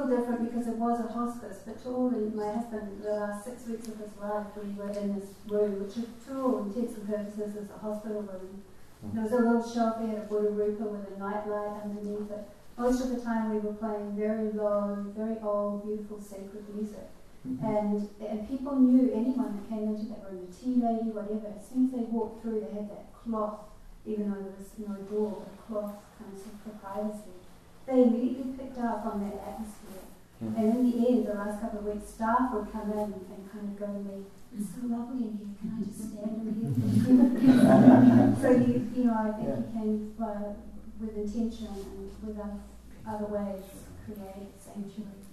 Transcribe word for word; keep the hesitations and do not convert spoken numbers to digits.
little different because it was a hospice, but to all the, my husband, the last six weeks of his life, we were in this room, which to all intents and purposes is a hospital room. There was a little shelf, we had a Buddha-rupa with a nightlight underneath it. Most of the time we were playing very low, very old, beautiful, sacred music. Mm-hmm. and, and people knew anyone that came into that room, the tea lady, whatever, as soon as they walked through, they had that cloth, even though there was no door, but a cloth kind of, sort of privacy. They immediately picked up on that atmosphere. Mm-hmm. And in the end, the last couple of weeks, staff would come in and kind of go to me, "It's so lovely in here, can I just stand over here?" So you, you know, I think yeah. you can, uh, with intention and with other, other ways, create sanctuaries.